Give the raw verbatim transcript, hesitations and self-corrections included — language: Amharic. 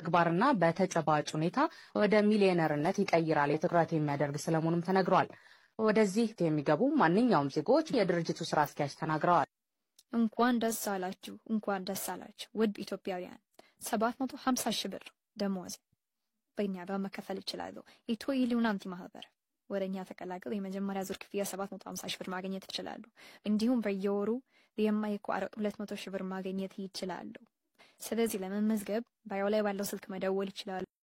በተግባርና በተጨባጭ ሁኔታ ወደ ሚሊዮነርነት ይቀይራል የትኩረት የሚያደርግ ስለመሆኑም ተነግሯል። ወደዚህ የሚገቡ ማንኛውም ዜጎች የድርጅቱ ስራ አስኪያጅ ተናግረዋል። እንኳን ደስ አላችሁ እንኳን ደስ አላችሁ ውድ ኢትዮጵያውያን ሰባት መቶ ሃምሳ ሺህ ብር ደሞዝ በእኛ በመከፈል ይችላሉ። ኢትዮ ኢሉሚናቲ ማህበር ወደኛ ተቀላቀሉ። የመጀመሪያ ዙር ክፍያ ሰባት መቶ ሃምሳ ሺህ ብር ማግኘት ይችላሉ። እንዲሁም በየወሩ የማይቋረጥ ሁለት መቶ ሺህ ብር ማግኘት ይችላሉ። ስለዚህ ለመመዝገብ ባዮ ላይ ባለው ስልክ መደወል ይችላሉ።